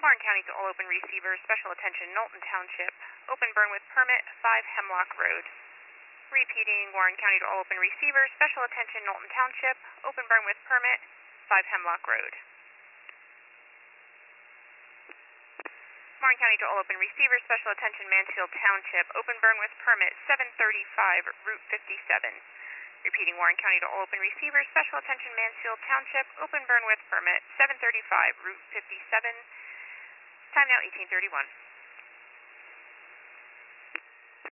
Warren County to all open receivers, special attention, Knowlton Township, open burn with permit, 5 Hemlock Road. Repeating, Warren County to all open receivers, special attention, Knowlton Township, open burn with permit, 5 Hemlock Road. Warren County to all open receivers, special attention, Mansfield Township, open burn with permit, 735 Route 57. Repeating, Warren County to all open receivers, special attention, Mansfield Township, open burn with permit, 735 Route 57. Time now 18:31.